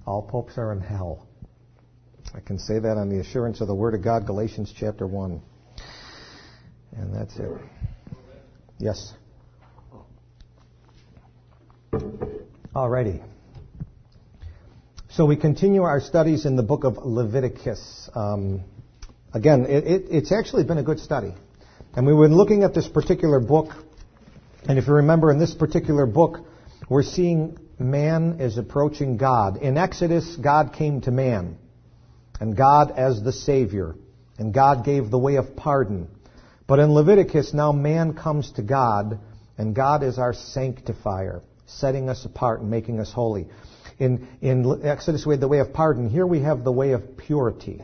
All popes are in hell. I can say that on the assurance of the Word of God, Galatians chapter 1. And that's it. Yes. Alrighty. So we continue our studies in the book of Leviticus. Again, it's actually been a good study. And we were looking at this particular book. And if you remember, in this particular book, we're seeing man is approaching God. In Exodus, God came to man. And God as the Savior. And God gave the way of pardon. But in Leviticus, now man comes to God. And God is our sanctifier, setting us apart and making us holy. In Exodus, we had the way of pardon. Here we have the way of purity.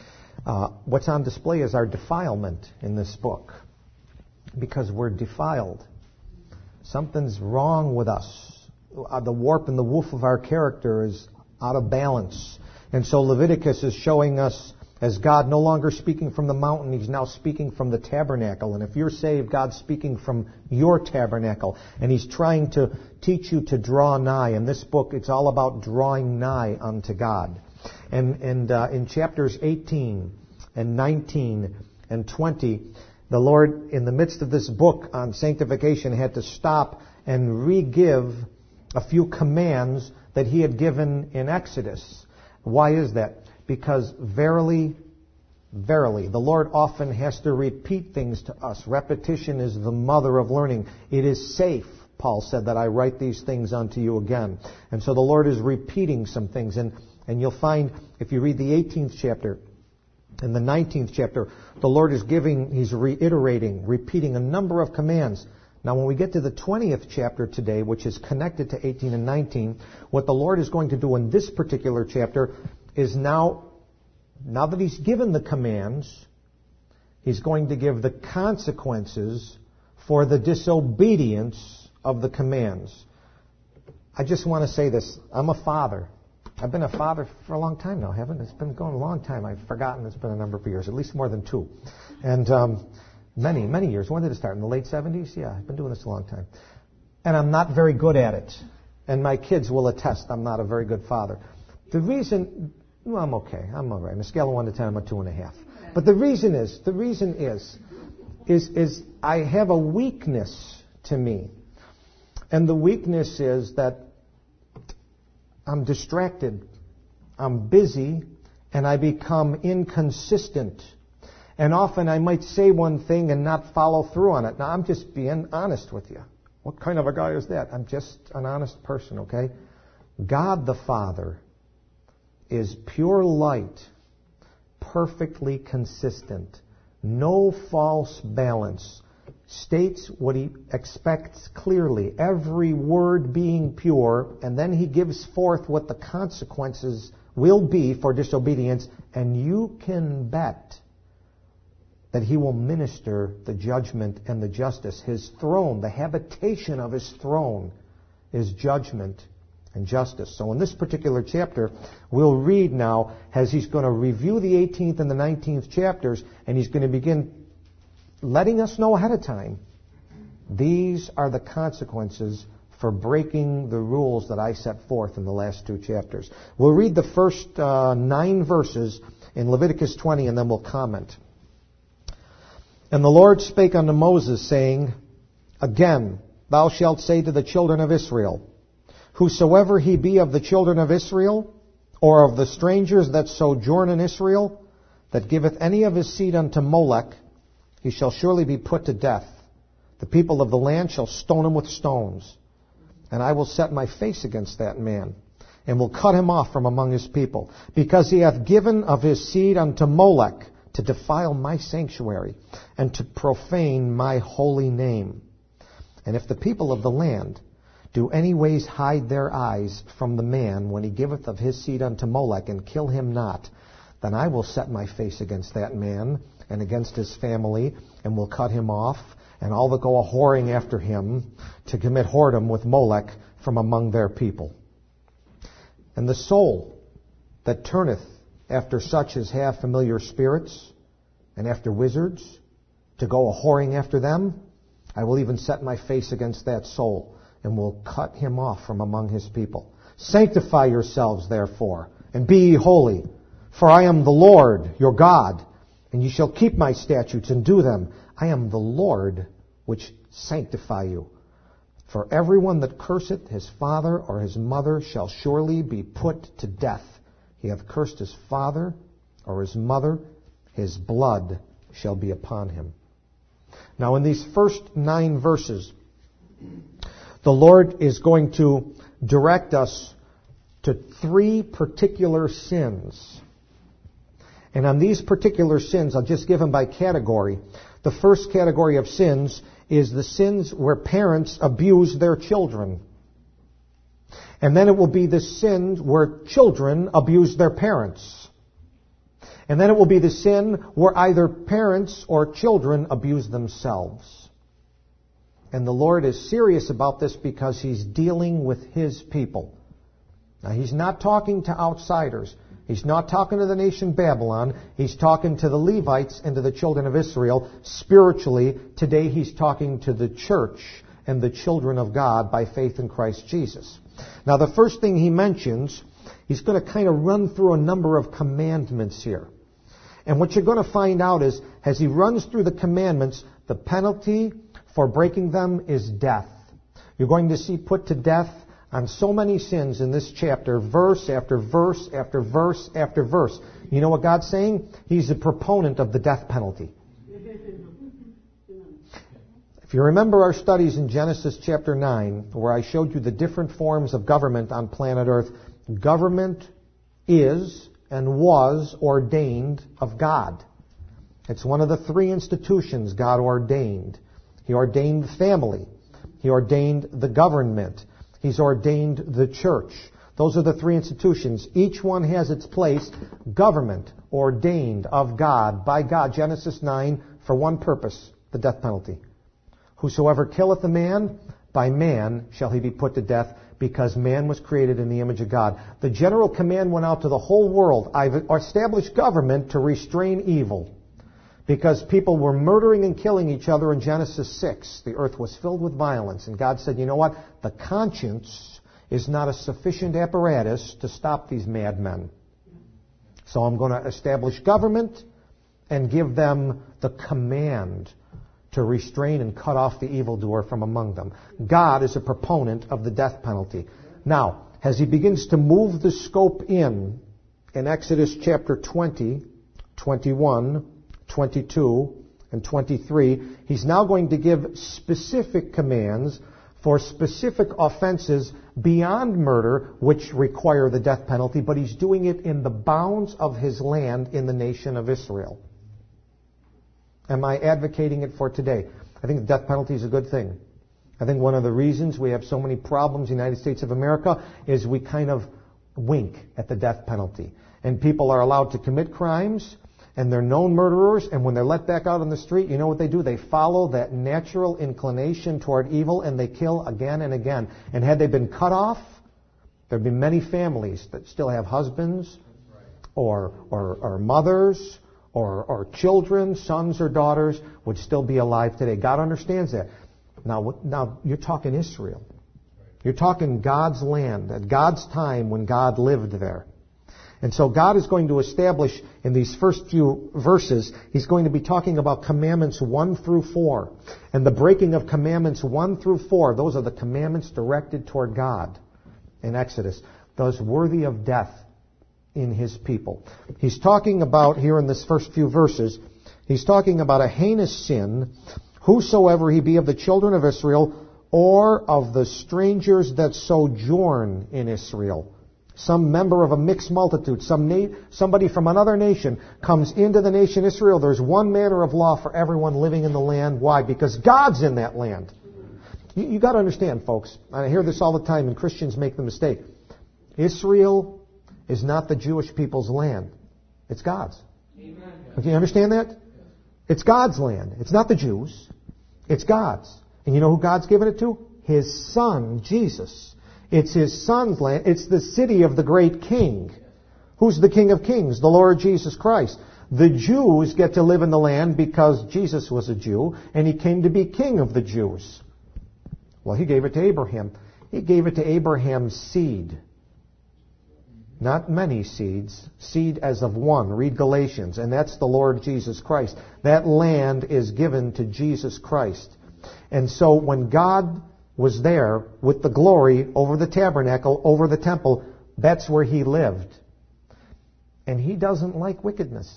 What's on display is our defilement in this book. Because we're defiled. Something's wrong with us. The warp and the woof of our character is out of balance. And so Leviticus is showing us, as God no longer speaking from the mountain, He's now speaking from the tabernacle. And if you're saved, God's speaking from your tabernacle. And He's trying to teach you to draw nigh. In this book, it's all about drawing nigh unto God. And in chapters 18 and 19 and 20, the Lord, in the midst of this book on sanctification, had to stop and re-give a few commands that He had given in Exodus. Why is that? Because verily, verily, the Lord often has to repeat things to us. Repetition is the mother of learning. It is safe, Paul said, that I write these things unto you again. And so the Lord is repeating some things. And you'll find, if you read the 18th chapter, in the 19th chapter, the Lord is He's reiterating, repeating a number of commands. Now, when we get to the 20th chapter today, which is connected to 18 and 19, what the Lord is going to do in this particular chapter is now that He's given the commands, He's going to give the consequences for the disobedience of the commands. I just want to say this. I'm a father. I've been a father for a long time now, haven't I? It's been going a long time. I've forgotten. It's been a number of years, at least more than 2. And many, many years. When did it start? In the late 70s? Yeah, I've been doing this a long time. And I'm not very good at it. And my kids will attest I'm not a very good father. The reason, well, I'm okay. I'm all right. On a scale of 1 to 10, I'm a 2.5. But the reason is I have a weakness to me. And the weakness is that I'm distracted, I'm busy, and I become inconsistent. And often I might say one thing and not follow through on it. Now, I'm just being honest with you. What kind of a guy is that? I'm just an honest person, okay? God the Father is pure light, perfectly consistent, no false balance, states what He expects clearly, every word being pure, and then He gives forth what the consequences will be for disobedience, and you can bet that He will minister the judgment and the justice. His throne, the habitation of His throne, is judgment and justice. So in this particular chapter, we'll read now as He's going to review the 18th and the 19th chapters, and He's going to begin letting us know ahead of time, these are the consequences for breaking the rules that I set forth in the last 2 chapters. We'll read the first 9 verses in Leviticus 20, and then we'll comment. And the Lord spake unto Moses, saying, Again, thou shalt say to the children of Israel, Whosoever he be of the children of Israel, or of the strangers that sojourn in Israel, that giveth any of his seed unto Molech, he shall surely be put to death. The people of the land shall stone him with stones. And I will set my face against that man, and will cut him off from among his people, because he hath given of his seed unto Molech, to defile my sanctuary, and to profane my holy name. And if the people of the land do any ways hide their eyes from the man when he giveth of his seed unto Molech, and kill him not, then I will set my face against that man, and against his family, and will cut him off, and all that go a-whoring after him, to commit whoredom with Molech from among their people. And the soul that turneth after such as have familiar spirits, and after wizards, to go a-whoring after them, I will even set my face against that soul, and will cut him off from among his people. Sanctify yourselves, therefore, and be ye holy. For I am the Lord your God, and ye shall keep my statutes and do them. I am the Lord which sanctify you. For everyone that curseth his father or his mother shall surely be put to death. He hath cursed his father or his mother, his blood shall be upon him. Now in these first 9 verses, the Lord is going to direct us to 3 particular sins. And on these particular sins, I'll just give them by category. The first category of sins is the sins where parents abuse their children. And then it will be the sins where children abuse their parents. And then it will be the sin where either parents or children abuse themselves. And the Lord is serious about this because He's dealing with His people. Now, He's not talking to outsiders. He's not talking to the nation Babylon. He's talking to the Levites and to the children of Israel. Spiritually, today He's talking to the church and the children of God by faith in Christ Jesus. Now, the first thing He mentions, He's going to kind of run through a number of commandments here. And what you're going to find out is, as He runs through the commandments, the penalty for breaking them is death. You're going to see put to death on so many sins in this chapter, verse after verse after verse after verse. You know what God's saying? He's a proponent of the death penalty. If you remember our studies in Genesis chapter 9, where I showed you the different forms of government on planet Earth, government is and was ordained of God. It's one of the 3 institutions God ordained. He ordained the family. He ordained the government. He's ordained the church. Those are the 3 institutions. Each one has its place. Government ordained of God, by God. Genesis 9, for one purpose, the death penalty. Whosoever killeth a man, by man shall he be put to death, because man was created in the image of God. The general command went out to the whole world. I've established government to restrain evil. Because people were murdering and killing each other in Genesis 6. The earth was filled with violence. And God said, you know what? The conscience is not a sufficient apparatus to stop these madmen. So I'm going to establish government and give them the command to restrain and cut off the evildoer from among them. God is a proponent of the death penalty. Now, as He begins to move the scope in Exodus chapter 20, 21, 22 and 23, He's now going to give specific commands for specific offenses beyond murder, which require the death penalty, but He's doing it in the bounds of His land in the nation of Israel. Am I advocating it for today? I think the death penalty is a good thing. I think one of the reasons we have so many problems in the United States of America is we kind of wink at the death penalty. And people are allowed to commit crimes, and they're known murderers, and when they're let back out on the street, you know what they do? They follow that natural inclination toward evil, and they kill again and again. And had they been cut off, there'd be many families that still have husbands, or mothers, or children, sons or daughters, would still be alive today. God understands that. Now you're talking Israel. You're talking God's land, at God's time when God lived there. And so God is going to establish in these first few verses, He's going to be talking about commandments 1 through 4. And the breaking of commandments 1 through 4, those are the commandments directed toward God in Exodus, those worthy of death in His people. He's talking about, here in this first few verses, He's talking about a heinous sin, whosoever he be of the children of Israel, or of the strangers that sojourn in Israel. Some member of a mixed multitude, somebody from another nation comes into the nation Israel. There's one manner of law for everyone living in the land. Why? Because God's in that land. You got to understand, folks. I hear this all the time, and Christians make the mistake. Israel is not the Jewish people's land. It's God's. Amen. Do you understand that? It's God's land. It's not the Jews. It's God's. And you know who God's given it to? His Son, Jesus. It's His Son's land. It's the city of the great King. Who's the King of Kings? The Lord Jesus Christ. The Jews get to live in the land because Jesus was a Jew, and He came to be King of the Jews. Well, He gave it to Abraham. He gave it to Abraham's seed. Not many seeds, seed as of one. Read Galatians, and that's the Lord Jesus Christ. That land is given to Jesus Christ. And so when God was there with the glory over the tabernacle, over the temple, that's where he lived. And he doesn't like wickedness.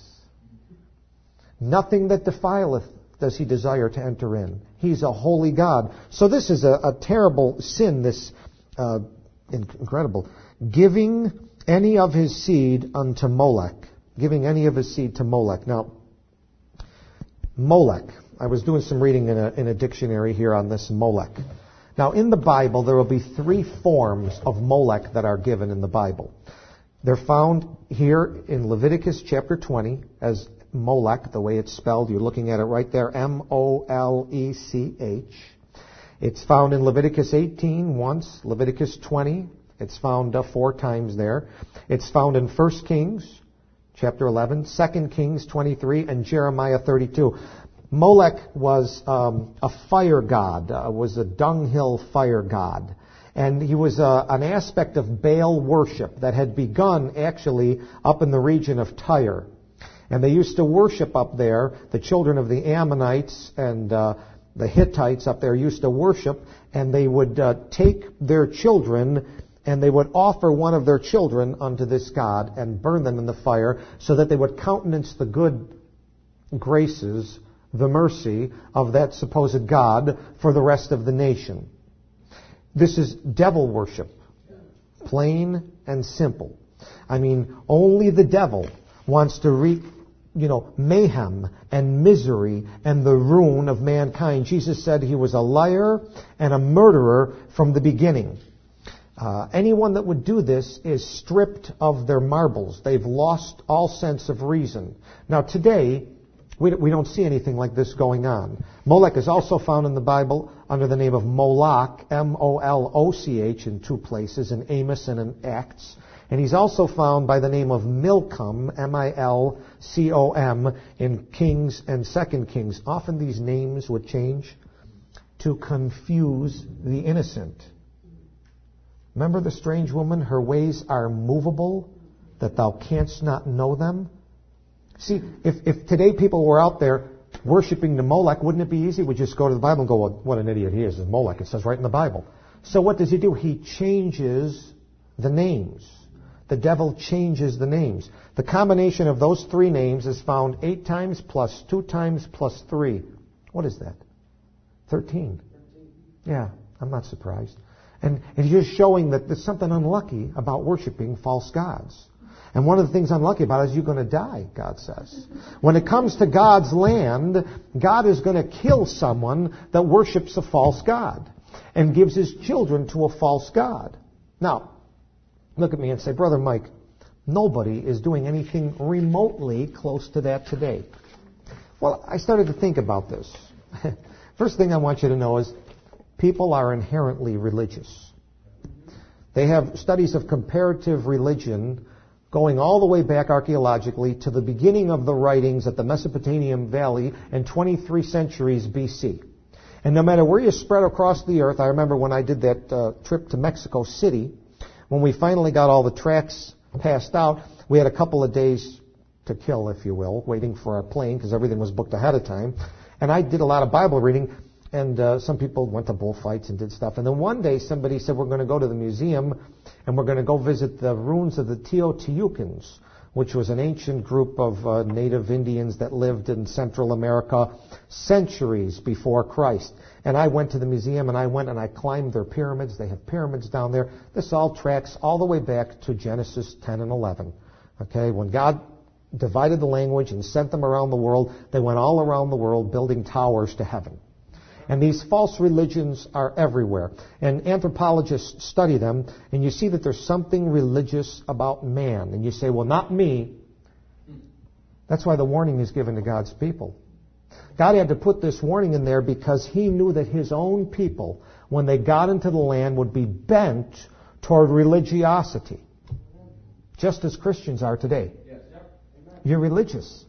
Nothing that defileth does he desire to enter in. He's a holy God. So this is a terrible sin, this incredible. Giving any of his seed unto Molech. Giving any of his seed to Molech. Now, Molech. I was doing some reading in a dictionary here on this Molech. Now, in the Bible, there will be 3 forms of Molech that are given in the Bible. They're found here in Leviticus chapter 20 as Molech, the way it's spelled. You're looking at it right there, M-O-L-E-C-H. It's found in Leviticus 18 once, Leviticus 20. It's found 4 times there. It's found in 1 Kings chapter 11, 2 Kings 23, and Jeremiah 32. Molech was a fire god, was a dunghill fire god. And he was an aspect of Baal worship that had begun actually up in the region of Tyre. And they used to worship up there. The children of the Ammonites and the Hittites up there used to worship, and they would take their children and they would offer one of their children unto this god and burn them in the fire so that they would countenance the good graces, the mercy of that supposed God for the rest of the nation. This is devil worship. Plain and simple. I mean, only the devil wants to wreak, mayhem and misery and the ruin of mankind. Jesus said he was a liar and a murderer from the beginning. Anyone that would do this is stripped of their marbles. They've lost all sense of reason. Now today, we don't see anything like this going on. Molech is also found in the Bible under the name of Moloch, M-O-L-O-C-H, in 2 places, in Amos and in Acts. And he's also found by the name of Milcom, M-I-L-C-O-M, in Kings and 2 Kings. Often these names would change to confuse the innocent. Remember the strange woman? Her ways are movable, that thou canst not know them. See, if today people were out there worshiping the Molech, wouldn't it be easy? We'd just go to the Bible and go, well, what an idiot he is. It's Molech. It says right in the Bible. So what does he do? He changes the names. The devil changes the names. The combination of those 3 names is found 8 times plus 2 times plus 3. What is that? 13. Yeah, I'm not surprised. And it's just showing that there's something unlucky about worshiping false gods. And one of the things unlucky about it is you're going to die, God says. When it comes to God's land, God is going to kill someone that worships a false god and gives his children to a false god. Now, look at me and say, Brother Mike, nobody is doing anything remotely close to that today. Well, I started to think about this. First thing I want you to know is people are inherently religious. They have studies of comparative religion going all the way back archaeologically to the beginning of the writings at the Mesopotamian Valley in 23 centuries BC. And no matter where you spread across the earth, I remember when I did that trip to Mexico City, when we finally got all the tracks passed out, we had a couple of days to kill, if you will, waiting for our plane because everything was booked ahead of time. And I did a lot of Bible reading, and some people went to bullfights and did stuff. And then one day somebody said, we're going to go to the museum and we're going to go visit the ruins of the Teotihuacans, which was an ancient group of native Indians that lived in Central America centuries before Christ. And I went to the museum and I climbed their pyramids. They have pyramids down there. This all tracks all the way back to Genesis 10 and 11. Okay, when God divided the language and sent them around the world, they went all around the world building towers to heaven. And these false religions are everywhere. And anthropologists study them, and you see that there's something religious about man. And you say, well, not me. That's why the warning is given to God's people. God had to put this warning in there because he knew that his own people, when they got into the land, would be bent toward religiosity. Just as Christians are today. You're religious.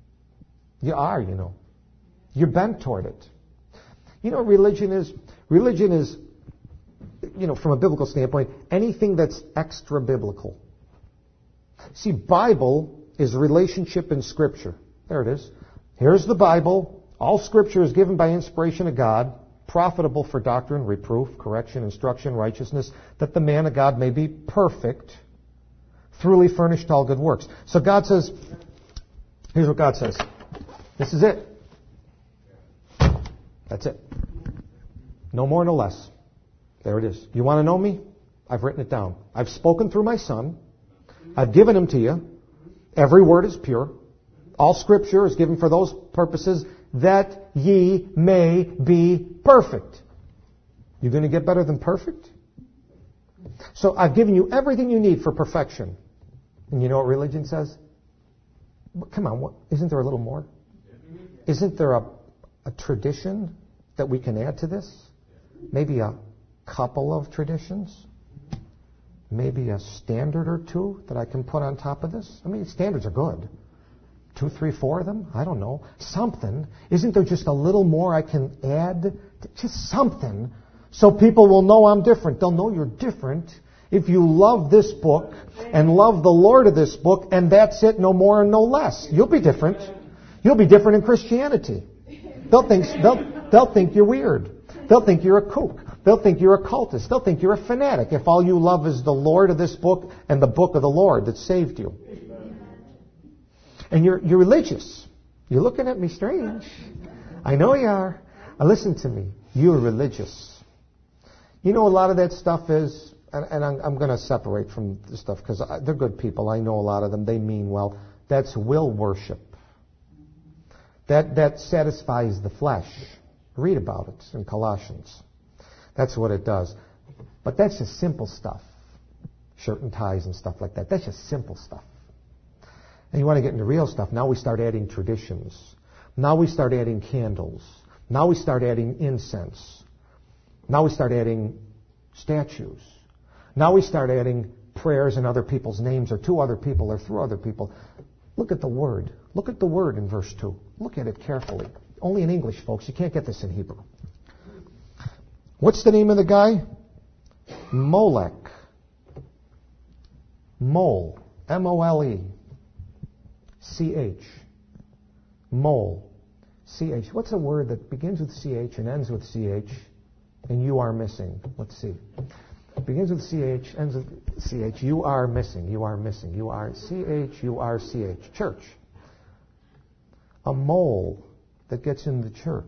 You are, You're bent toward it. You know what religion is? Religion is, from a biblical standpoint, anything that's extra biblical. See, Bible is relationship in Scripture. There it is. Here's the Bible. All Scripture is given by inspiration of God, profitable for doctrine, reproof, correction, instruction, righteousness, that the man of God may be perfect, thoroughly furnished to all good works. So God says, here's what God says. This is it. That's it. No more, no less. There it is. You want to know me? I've written it down. I've spoken through my Son. I've given him to you. Every word is pure. All Scripture is given for those purposes that ye may be perfect. You going to get better than perfect? So I've given you everything you need for perfection. And you know what religion says? Come on, isn't there a little more? Isn't there a tradition that we can add to this? Maybe a couple of traditions? Maybe a standard or two that I can put on top of this? I mean, standards are good. 2, 3, 4 of them? I don't know. Something. Isn't there just a little more I can add? Just something. So people will know I'm different. They'll know you're different if you love this book and love the Lord of this book, and that's it, no more and no less. You'll be different. You'll be different in Christianity. They'll think you're weird. They'll think you're a kook. They'll think you're a cultist. They'll think you're a fanatic if all you love is the Lord of this book and the book of the Lord that saved you. And you're religious. You're looking at me strange. I know you are. Now listen to me. You're religious. You know a lot of that stuff is, and I'm going to separate from this stuff because they're good people. I know a lot of them. They mean well. That's will worship. That satisfies the flesh. Read about it in Colossians. That's what it does. But that's just simple stuff. Shirt and ties and stuff like that. That's just simple stuff. And you want to get into real stuff. Now we start adding traditions. Now we start adding candles. Now we start adding incense. Now we start adding statues. Now we start adding prayers in other people's names or to other people or through other people. Look at the word. Look at the word in verse 2. Look at it carefully. Only in English, folks. You can't get this in Hebrew. What's the name of the guy? Molech. Mole. M-O-L-E. C-H. Mole. C-H. What's a word that begins with C-H and ends with C-H and you are missing? Let's see. It begins with C-H, ends with C-H. You are missing. You are missing. You are C-H. You are C-H. Church. A mole that gets in the church.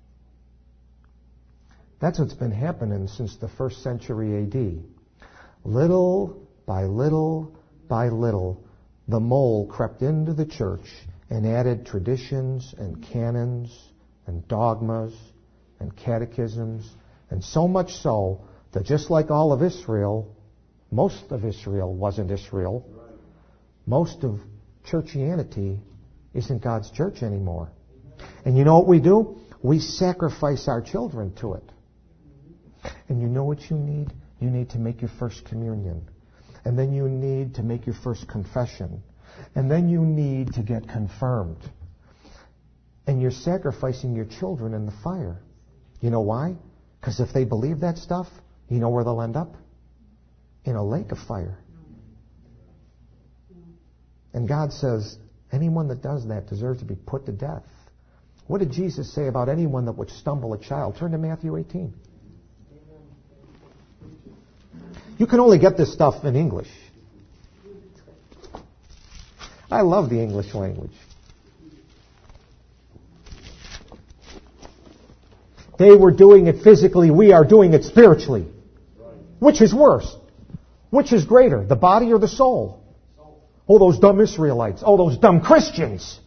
That's what's been happening since the 1st century A.D. Little by little by little, the mole crept into the church and added traditions and canons and dogmas and catechisms, and so much so that just like all of Israel, most of Israel wasn't Israel. Most of churchianity isn't God's church anymore. And you know what we do? We sacrifice our children to it. And you know what you need? You need to make your first communion. And then you need to make your first confession. And then you need to get confirmed. And you're sacrificing your children in the fire. You know why? Because if they believe that stuff, you know where they'll end up? In a lake of fire. And God says, anyone that does that deserves to be put to death. What did Jesus say about anyone that would stumble a child? Turn to Matthew 18. You can only get this stuff in English. I love the English language. They were doing it physically. We are doing it spiritually. Which is worse? Which is greater, the body or the soul? Oh, those dumb Israelites. Oh, those dumb Christians.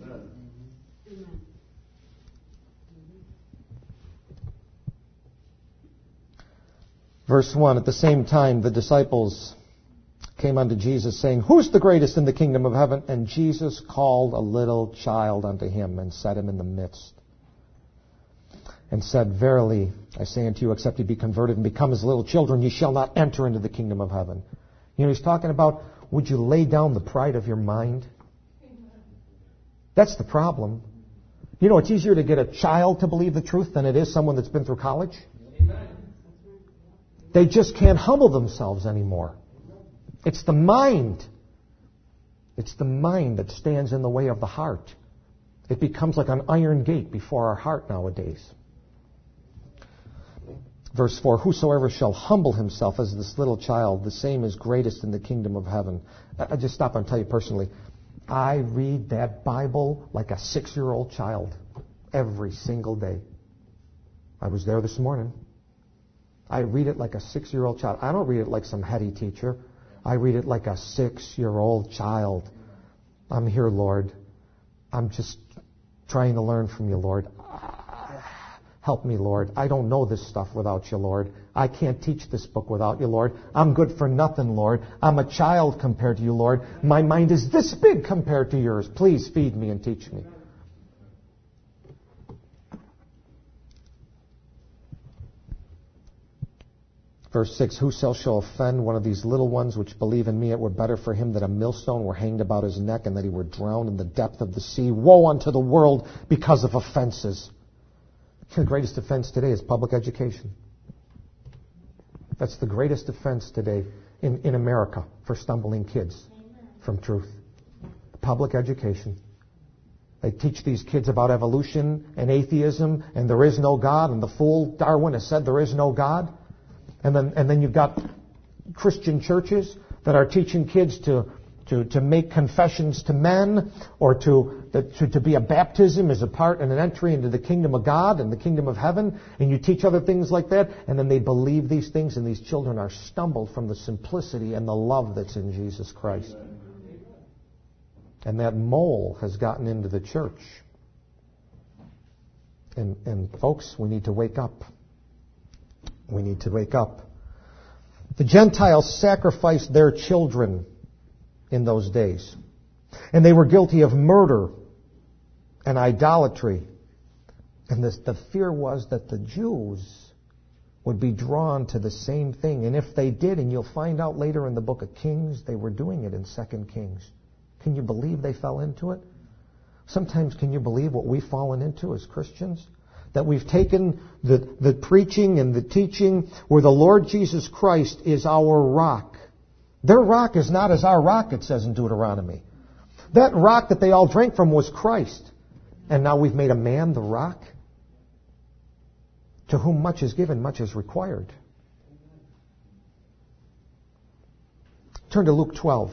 Verse 1, at the same time, the disciples came unto Jesus, saying, Who's the greatest in the kingdom of heaven? And Jesus called a little child unto him and set him in the midst. And said, Verily, I say unto you, except ye be converted and become as little children, ye shall not enter into the kingdom of heaven. You know, he's talking about, would you lay down the pride of your mind? That's the problem. You know, it's easier to get a child to believe the truth than it is someone that's been through college. Amen. They just can't humble themselves anymore. It's the mind. It's the mind that stands in the way of the heart. It becomes like an iron gate before our heart nowadays. Verse 4, whosoever shall humble himself as this little child, the same is greatest in the kingdom of heaven. I just stop and tell you personally, I read that Bible like a 6-year-old child every single day. I was there this morning. I read it like a 6-year-old child. I don't read it like some heady teacher. I read it like a 6-year-old child. I'm here, Lord. I'm just trying to learn from you, Lord. Help me, Lord. I don't know this stuff without you, Lord. I can't teach this book without you, Lord. I'm good for nothing, Lord. I'm a child compared to you, Lord. My mind is this big compared to yours. Please feed me and teach me. Verse 6, whoso shall offend one of these little ones which believe in me, it were better for him that a millstone were hanged about his neck and that he were drowned in the depth of the sea. Woe unto the world because of offenses. The greatest offense today is public education. That's the greatest offense today in America for stumbling kids from truth. Public education. They teach these kids about evolution and atheism and there is no God, and the fool Darwin has said there is no God. And then you've got Christian churches that are teaching kids to make confessions to men, or to be a baptism as a part and an entry into the kingdom of God and the kingdom of heaven, and you teach other things like that, and then they believe these things, and these children are stumbled from the simplicity and the love that's in Jesus Christ. And that mole has gotten into the church. And folks, we need to wake up. We need to wake up. The Gentiles sacrificed their children in those days. And they were guilty of murder and idolatry. And the fear was that the Jews would be drawn to the same thing. And if they did, and you'll find out later in the book of Kings, they were doing it in 2 Kings. Can you believe they fell into it? Sometimes can you believe what we've fallen into as Christians? That we've taken the preaching and the teaching where the Lord Jesus Christ is our rock. Their rock is not as our rock, it says in Deuteronomy. That rock that they all drank from was Christ. And now we've made a man the rock. To whom much is given, much is required. Turn to Luke 12.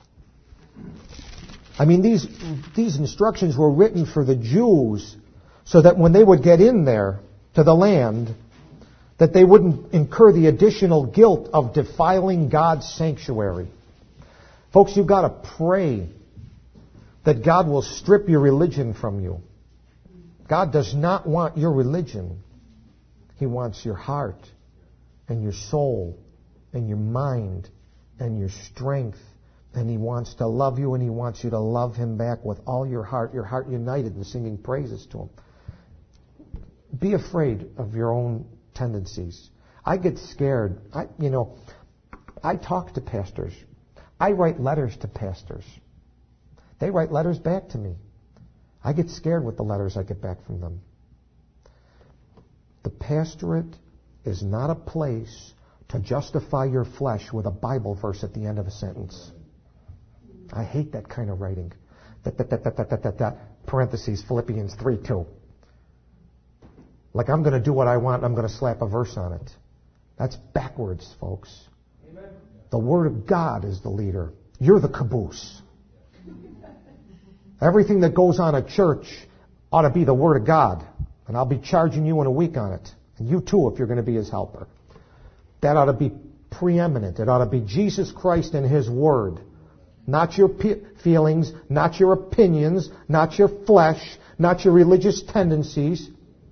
I mean, these instructions were written for the Jews so that when they would get in there to the land, that they wouldn't incur the additional guilt of defiling God's sanctuary. Folks, you've got to pray that God will strip your religion from you. God does not want your religion. He wants your heart and your soul and your mind and your strength. And He wants to love you, and He wants you to love Him back with all your heart united in singing praises to Him. Be afraid of your own tendencies. I get scared. I talk to pastors. I write letters to pastors. They write letters back to me. I get scared with the letters I get back from them. The pastorate is not a place to justify your flesh with a Bible verse at the end of a sentence. I hate that kind of writing. Parentheses, Philippians 3:2. Like I'm going to do what I want and I'm going to slap a verse on it. That's backwards, folks. Amen. The Word of God is the leader. You're the caboose. Everything that goes on at church ought to be the Word of God. And I'll be charging you in a week on it. And you too, if you're going to be His helper. That ought to be preeminent. It ought to be Jesus Christ and His Word. Not your feelings, not your opinions, not your flesh, not your religious tendencies.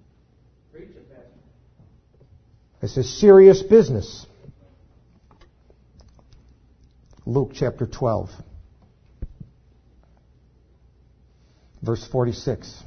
This is serious business. Luke chapter 12, verse 46.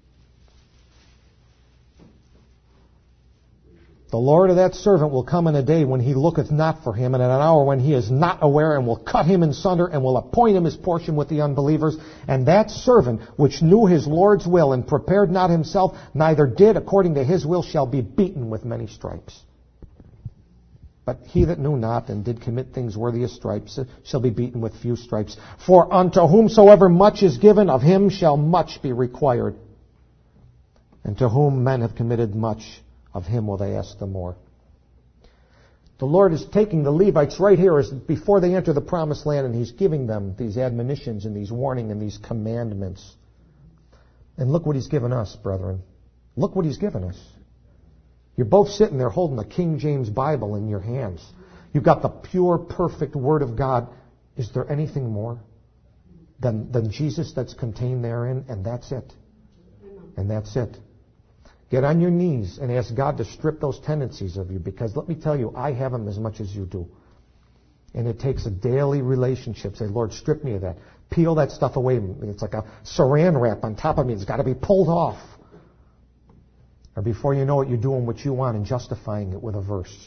The Lord of that servant will come in a day when he looketh not for him, and in an hour when he is not aware, and will cut him in sunder, and will appoint him his portion with the unbelievers. And that servant, which knew his Lord's will, and prepared not himself, neither did according to his will, shall be beaten with many stripes. But he that knew not and did commit things worthy of stripes shall be beaten with few stripes. For unto whomsoever much is given, of him shall much be required. And to whom men have committed much, of him will they ask the more. The Lord is taking the Levites right here as before they enter the promised land, and He's giving them these admonitions and these warnings and these commandments. And look what He's given us, brethren. Look what He's given us. You're both sitting there holding a King James Bible in your hands. You've got the pure, perfect Word of God. Is there anything more than Jesus that's contained therein? And that's it. And that's it. Get on your knees and ask God to strip those tendencies of you, because let me tell you, I have them as much as you do. And it takes a daily relationship. Say, Lord, strip me of that. Peel that stuff away. It's like a saran wrap on top of me. It's got to be pulled off. Or before you know it, you're doing what you want and justifying it with a verse.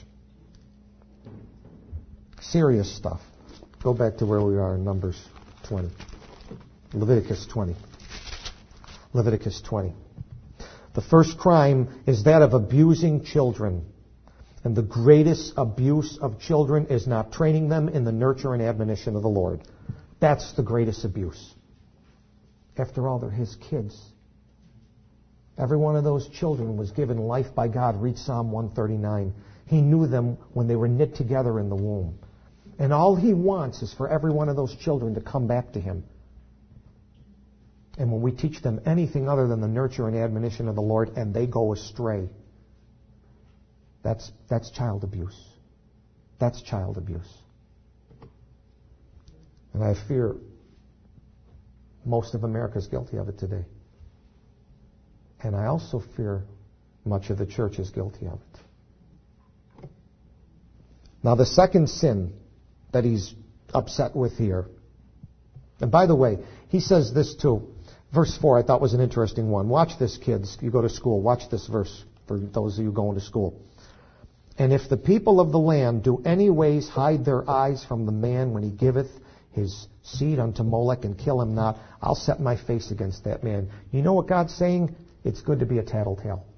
Serious stuff. Go back to where we are in Numbers 20. Leviticus 20. Leviticus 20. The first crime is that of abusing children. And the greatest abuse of children is not training them in the nurture and admonition of the Lord. That's the greatest abuse. After all, they're His kids. Every one of those children was given life by God. Read Psalm 139. He knew them when they were knit together in the womb. And all He wants is for every one of those children to come back to Him. And when we teach them anything other than the nurture and admonition of the Lord and they go astray, that's child abuse. That's child abuse. And I fear most of America is guilty of it today. And I also fear much of the church is guilty of it. Now the second sin that he's upset with here, and by the way, he says this too. Verse 4 I thought was an interesting one. Watch this, kids. You go to school. Watch this verse for those of you going to school. And if the people of the land do any ways hide their eyes from the man when he giveth his seed unto Molech and kill him not, I'll set my face against that man. You know what God's saying? It's good to be a tattletale.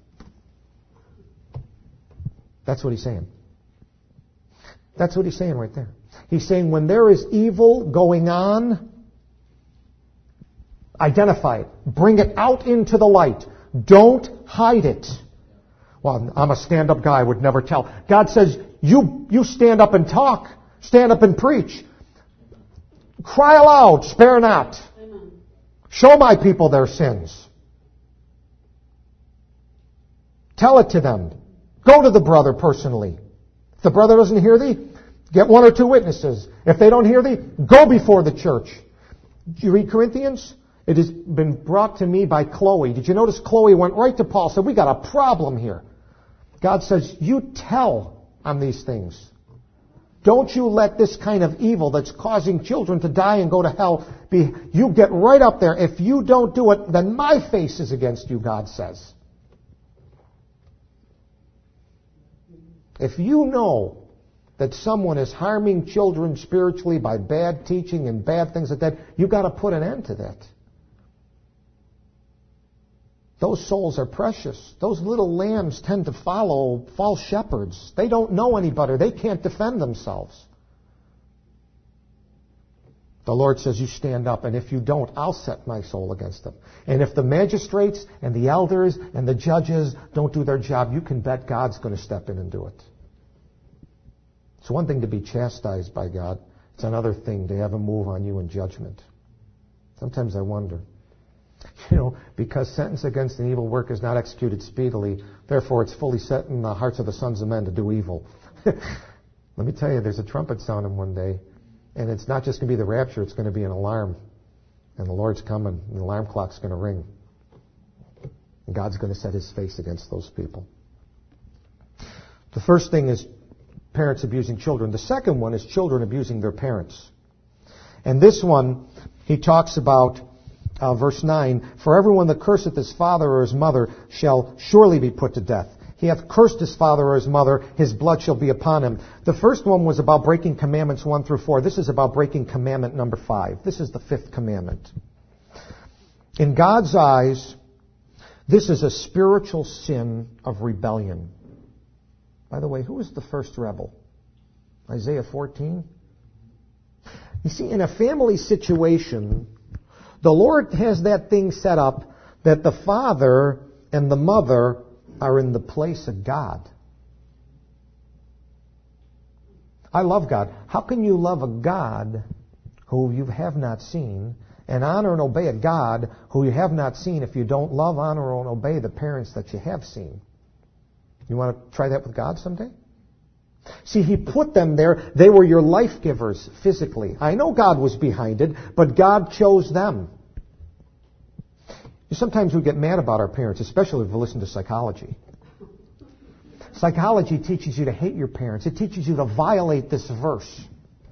That's what He's saying. That's what He's saying right there. He's saying when there is evil going on, identify it. Bring it out into the light. Don't hide it. Well, I'm a stand-up guy, I would never tell. God says, you stand up and talk. Stand up and preach. Cry aloud, spare not. Amen. Show my people their sins. Tell it to them. Go to the brother personally. If the brother doesn't hear thee, get one or two witnesses. If they don't hear thee, go before the church. Did you read Corinthians? It has been brought to me by Chloe. Did you notice Chloe went right to Paul and said, we got a problem here. God says, you tell on these things. Don't you let this kind of evil that's causing children to die and go to hell be, you get right up there. If you don't do it, then my face is against you, God says. If you know that someone is harming children spiritually by bad teaching and bad things like that, you've got to put an end to that. Those souls are precious. Those little lambs tend to follow false shepherds. They don't know any better. They can't defend themselves. The Lord says, you stand up, and if you don't, I'll set my soul against them. And if the magistrates and the elders and the judges don't do their job, you can bet God's going to step in and do it. It's one thing to be chastised by God. It's another thing to have Him move on you in judgment. Sometimes I wonder, because sentence against an evil work is not executed speedily, therefore it's fully set in the hearts of the sons of men to do evil. Let me tell you, there's a trumpet sounding one day, and it's not just going to be the rapture, it's going to be an alarm. And the Lord's coming, and the alarm clock's going to ring. And God's going to set His face against those people. The first thing is parents abusing children. The second one is children abusing their parents. And this one, he talks about verse 9, for everyone that curseth his father or his mother shall surely be put to death. He hath cursed his father or his mother, his blood shall be upon him. The first one was about breaking commandments 1 through 4. This is about breaking commandment number 5. This is the 5th commandment. In God's eyes, this is a spiritual sin of rebellion. By the way, who was the first rebel? Isaiah 14. You see, in a family situation, the Lord has that thing set up that the father and the mother are in the place of God. I love God. How can you love a God who you have not seen and honor and obey a God who you have not seen if you don't love, honor, and obey the parents that you have seen? You want to try that with God someday? See, He put them there. They were your life givers physically. I know God was behind it, but God chose them. Sometimes we get mad about our parents, especially if we listen to psychology. Psychology teaches you to hate your parents. It teaches you to violate this verse.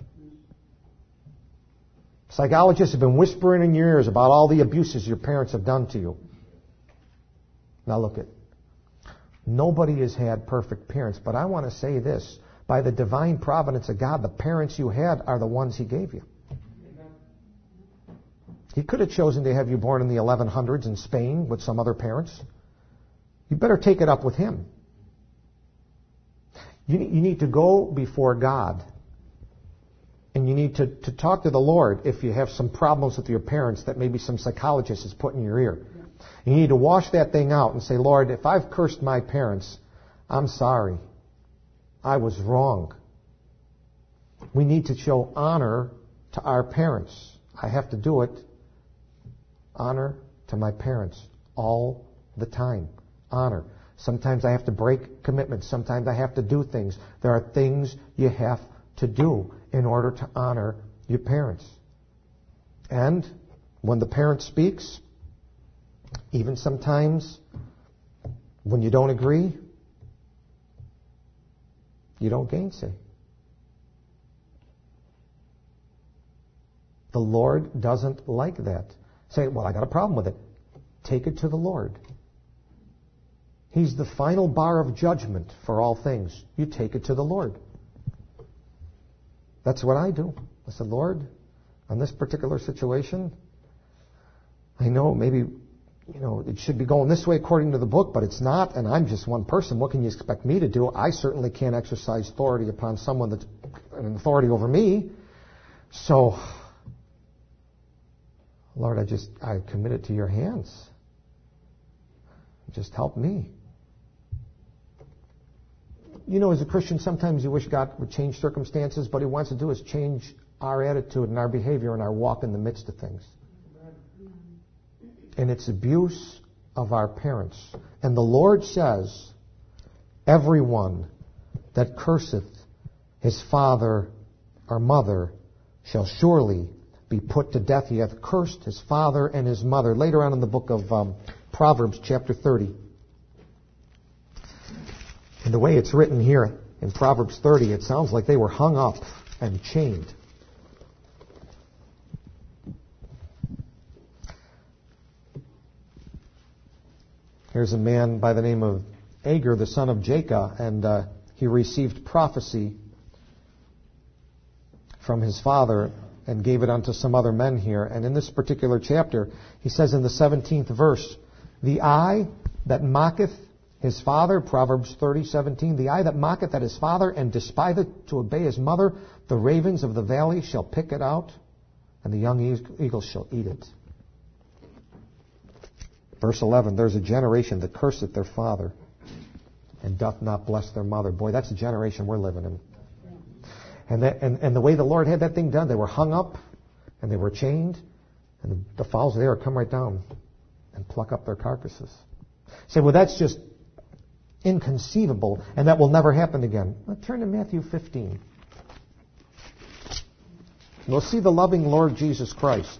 Psychologists have been whispering in your ears about all the abuses your parents have done to you. Now look at, nobody has had perfect parents, but I want to say this. By the divine providence of God, the parents you had are the ones He gave you. He could have chosen to have you born in the 1100s in Spain with some other parents. You better take it up with Him. You need to go before God. And you need to talk to the Lord if you have some problems with your parents that maybe some psychologist has put in your ear. You need to wash that thing out and say, Lord, if I've cursed my parents, I'm sorry. I was wrong. We need to show honor to our parents. I have to do it. Honor to my parents all the time. Honor. Sometimes I have to break commitments. Sometimes I have to do things. There are things you have to do in order to honor your parents. And when the parent speaks, even sometimes when you don't agree, you don't gainsay. The Lord doesn't like that. Say, well, I got a problem with it. Take it to the Lord. He's the final bar of judgment for all things. You take it to the Lord. That's what I do. I said, Lord, on this particular situation, I know maybe, it should be going this way according to the book, but it's not, and I'm just one person. What can you expect me to do? I certainly can't exercise authority upon someone that's an authority over me. So, Lord, I commit it to your hands. Just help me. As a Christian, sometimes you wish God would change circumstances, but He wants to do is change our attitude and our behavior and our walk in the midst of things. And it's abuse of our parents. And the Lord says, everyone that curseth his father or mother shall surely be put to death. He hath cursed his father and his mother. Later on in the book of Proverbs, chapter 30. And the way it's written here in Proverbs 30, it sounds like they were hung up and chained. Here's a man by the name of Agur, the son of Jacob, and he received prophecy from his father and gave it unto some other men here. And in this particular chapter, he says in the 17th verse, the eye that mocketh his father, Proverbs 30:17, the eye that mocketh at his father and despiseth to obey his mother, the ravens of the valley shall pick it out, and the young eagles shall eat it. Verse 11, there's a generation that curseth their father and doth not bless their mother. Boy, that's the generation we're living in. And the way the Lord had that thing done, they were hung up and they were chained, and the fowls of the air come right down and pluck up their carcasses. Say, well, that's just inconceivable, and that will never happen again. Well, turn to Matthew 15. You'll see the loving Lord Jesus Christ.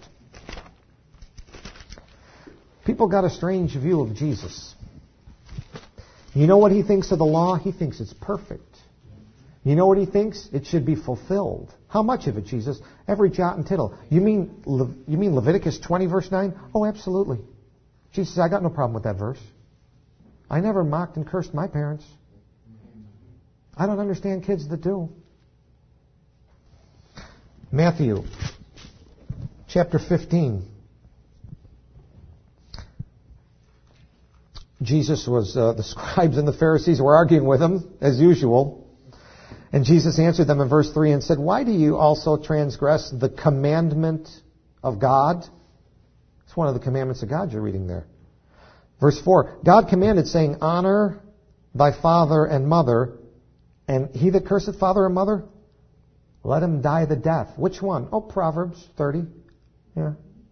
People got a strange view of Jesus. You know what He thinks of the law? He thinks it's perfect. You know what He thinks? It should be fulfilled. How much of it, Jesus? Every jot and tittle. You mean Leviticus 20, verse 9? Oh, absolutely. Jesus says, I got no problem with that verse. I never mocked and cursed my parents. I don't understand kids that do. Matthew, chapter 15. Jesus was, the scribes and the Pharisees were arguing with Him, as usual. And Jesus answered them in verse 3 and said, why do you also transgress the commandment of God? It's one of the commandments of God you're reading there. Verse 4, God commanded, saying, honor thy father and mother, and he that curseth father or mother, let him die the death. Which one? Oh, Proverbs 30. Yeah.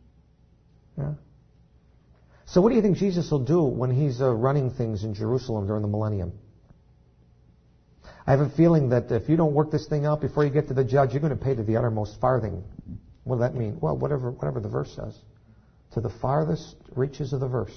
So what do you think Jesus will do when he's running things in Jerusalem during the millennium? I have a feeling that if you don't work this thing out before you get to the judge, you're going to pay to the uttermost farthing. What does that mean? Well, whatever the verse says. To the farthest reaches of the verse.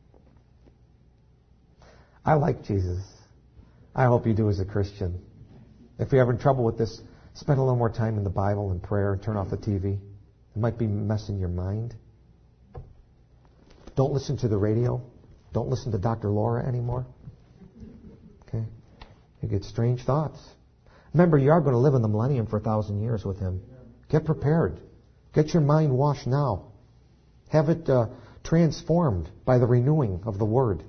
I like Jesus. I hope you do as a Christian. If you're having trouble with this, spend a little more time in the Bible and prayer and turn off the TV. It might be messing your mind. Don't listen to the radio. Don't listen to Dr. Laura anymore. Okay? You get strange thoughts. Remember, you are going to live in the millennium for 1,000 years with Him. Get prepared. Get your mind washed now. Have it transformed by the renewing of the Word.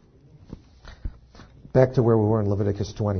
Back to where we were in Leviticus 20.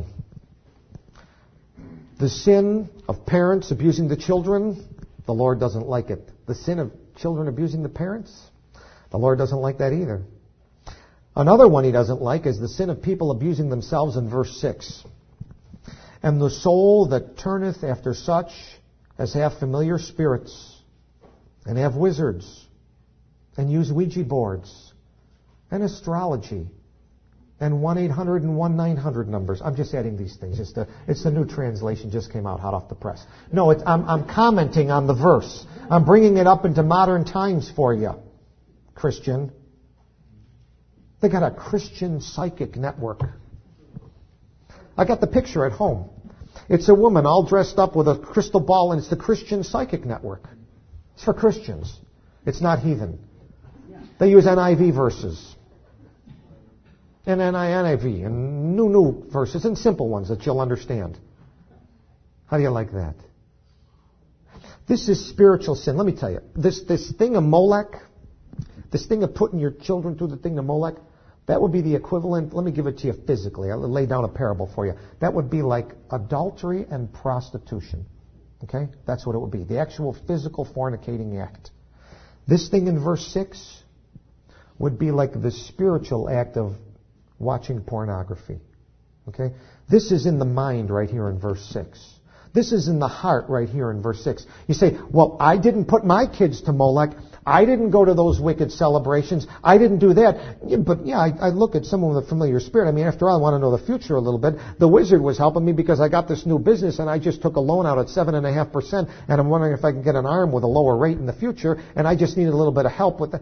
The sin of parents abusing the children, the Lord doesn't like it. The sin of children abusing the parents, the Lord doesn't like that either. Another one He doesn't like is the sin of people abusing themselves in verse 6. And the soul that turneth after such as have familiar spirits, and have wizards, and use Ouija boards, and astrology, and 1-800 and 1-900 numbers. I'm just adding these things. It's the new translation, just came out hot off the press. No, I'm commenting on the verse. I'm bringing it up into modern times for you, Christian. They got a Christian psychic network. I got the picture at home. It's a woman all dressed up with a crystal ball, and it's the Christian psychic network. It's for Christians. It's not heathen. They use NIV verses. And NIV and new verses and simple ones that you'll understand. How do you like that? This is spiritual sin. Let me tell you. This thing of Molech, this thing of putting your children through the thing of Molech, that would be the equivalent. Let me give it to you physically. I'll lay down a parable for you. That would be like adultery and prostitution. Okay? That's what it would be. The actual physical fornicating act. This thing in verse 6 would be like the spiritual act of watching pornography. Okay? This is in the mind right here in verse 6. This is in the heart right here in verse 6. You say, well, I didn't put my kids to Molech. I didn't go to those wicked celebrations. I didn't do that. Yeah, but yeah, I look at someone with a familiar spirit. I mean, after all, I want to know the future a little bit. The wizard was helping me because I got this new business and I just took a loan out at 7.5%, and I'm wondering if I can get an arm with a lower rate in the future, and I just needed a little bit of help with that.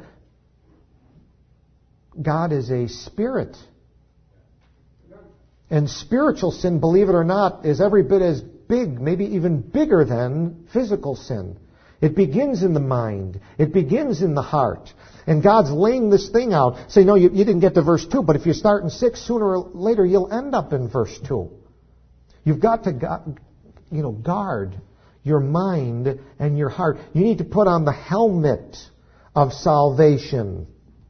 God is a spirit. And spiritual sin, believe it or not, is every bit as big, maybe even bigger than physical sin. It begins in the mind. It begins in the heart. And God's laying this thing out. Say, no, you didn't get to verse 2, but if you start in 6, sooner or later you'll end up in verse 2. You've got to guard your mind and your heart. You need to put on the helmet of salvation.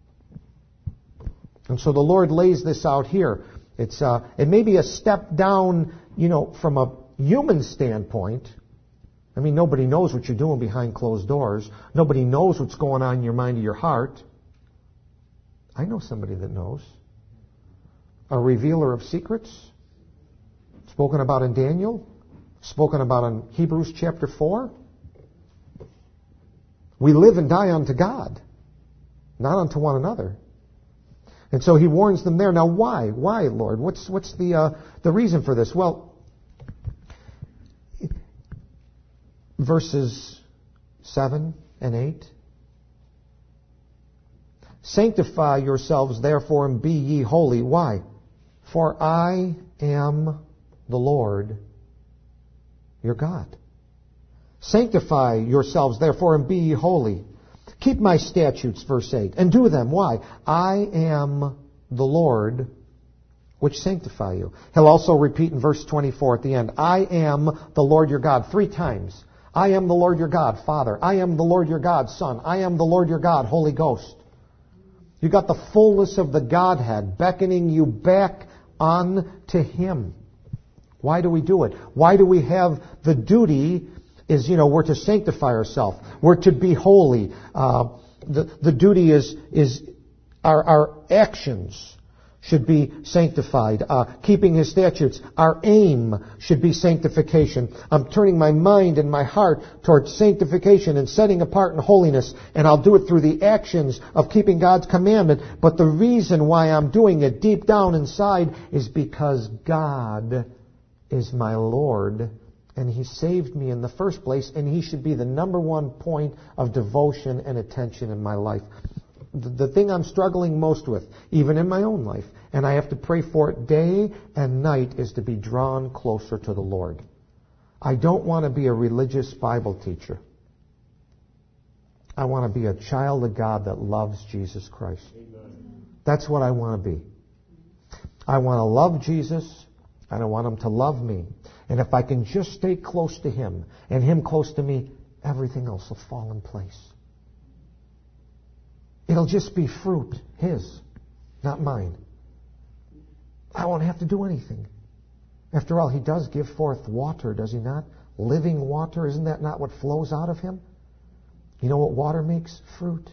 And so the Lord lays this out here. It may be a step down, from a human standpoint. I mean, nobody knows what you're doing behind closed doors. Nobody knows what's going on in your mind or your heart. I know somebody that knows. A revealer of secrets. Spoken about in Daniel. Spoken about in Hebrews chapter 4. We live and die unto God, not unto one another. And so he warns them there. Now why? Why, Lord? What's the reason for this? Well, verses 7 and 8. Sanctify yourselves therefore and be ye holy. Why? For I am the Lord your God. Sanctify yourselves therefore and be ye holy. Keep my statutes, verse 8, and do them. Why? I am the Lord which sanctify you. He'll also repeat in verse 24 at the end, I am the Lord your God, 3 times. I am the Lord your God, Father. I am the Lord your God, Son. I am the Lord your God, Holy Ghost. You got the fullness of the Godhead beckoning you back on to Him. Why do we do it? Why do we have the duty is, we're to sanctify ourselves. We're to be holy. The duty is our actions should be sanctified. Keeping His statutes. Our aim should be sanctification. I'm turning my mind and my heart towards sanctification and setting apart in holiness. And I'll do it through the actions of keeping God's commandment. But the reason why I'm doing it deep down inside is because God is my Lord. And He saved me in the first place. And He should be the number one point of devotion and attention in my life. The thing I'm struggling most with, even in my own life, and I have to pray for it day and night, is to be drawn closer to the Lord. I don't want to be a religious Bible teacher. I want to be a child of God that loves Jesus Christ. Amen. That's what I want to be. I want to love Jesus, and I want Him to love me. And if I can just stay close to Him, and Him close to me, everything else will fall in place. It'll just be fruit, His, not mine. I won't have to do anything. After all, He does give forth water, does He not? Living water, isn't that not what flows out of Him? You know what water makes? Fruit.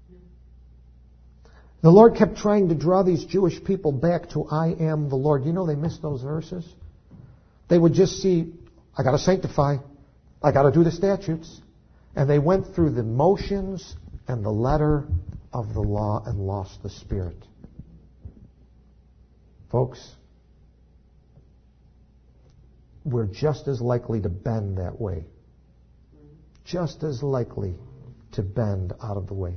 The Lord kept trying to draw these Jewish people back to I am the Lord. You know they missed those verses? They would just see, I got to sanctify. I got to do the statutes. And they went through the motions and the letter of the law and lost the Spirit. Folks, we're just as likely to bend that way. Just as likely to bend out of the way.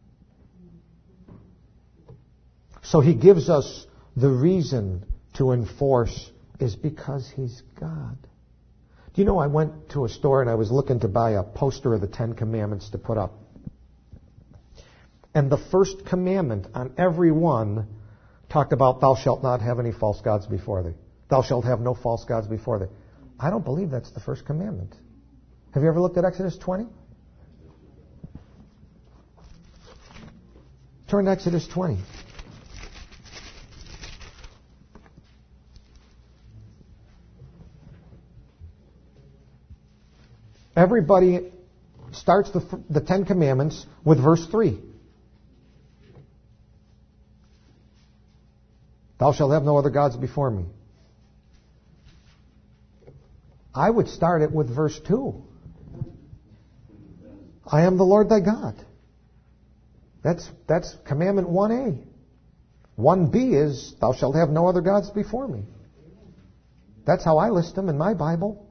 So He gives us the reason to enforce is because He's God. Do you know, I went to a store and I was looking to buy a poster of the Ten Commandments to put up. And the first commandment on every one talked about, thou shalt not have any false gods before thee. Thou shalt have no false gods before thee. I don't believe that's the first commandment. Have you ever looked at Exodus 20? Turn to Exodus 20. Everybody starts the Ten Commandments with verse 3. Thou shalt have no other gods before me. I would start it with verse 2. I am the Lord thy God. That's commandment 1A. 1B is, thou shalt have no other gods before me. That's how I list them in my Bible.